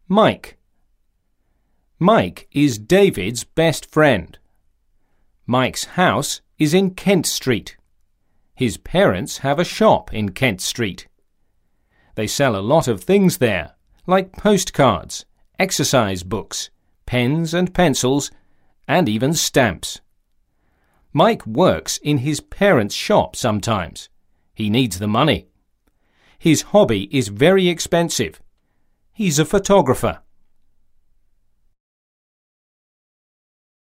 Mike. Mike is David's best friend. Mike's house is in Kent Street. His parents have a shop in Kent Street. They sell a lot of things there, like postcards, exercise books, pens and pencils, and even stamps. Mike works in his parents' shop sometimes. He needs the money. His hobby is very expensive. He's a photographer.